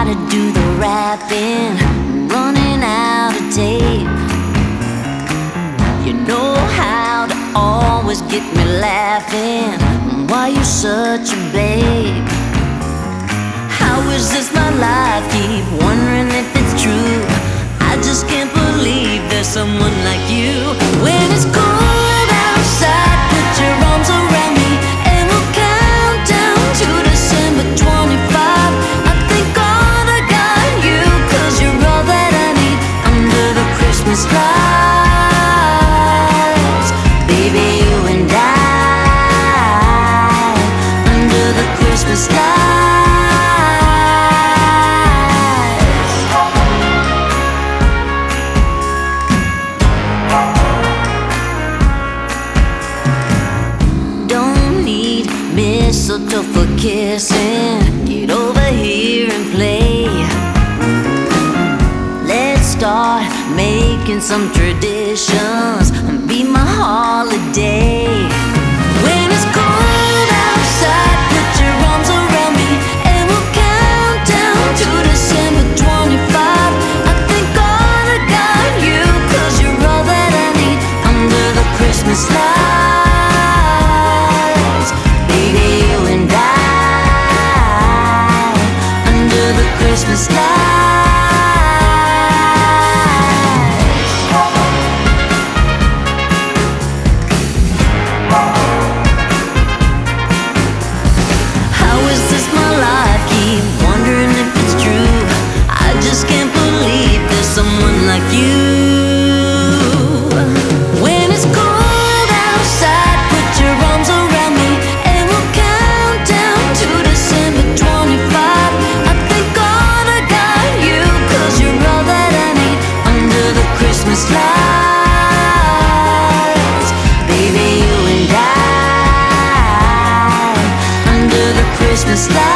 gotta do the rapping, running out of tape. You know how to always get me laughing. Why you such a babe? How is this my life? Keep wondering if it's true. I just can't believe there's someone like you. When it's cold outside, put your arms around me and we'll count down to December 25. I thank God I got you, 'cause you're all that I need under the Christmas lights. Baby, you and I, under the Christmas lights. Mistletoe for kissing. Get over here and play. Let's start making some traditions and be my holiday. When it's cold outside, put your arms around me and we'll count down to December 25. I thank God I got you, 'cause you're all that I need under the Christmas lights. Baby, you and I, under the Christmas lights. How is this my life? Keep wondering if it's true. I just can't believe there's someone like you. When it's cold outside, put your arms around me and we'll count down to December 25. I thank God I got you, 'cause you're all that I need under the Christmas lights. Baby, you and I, under the Christmas lights.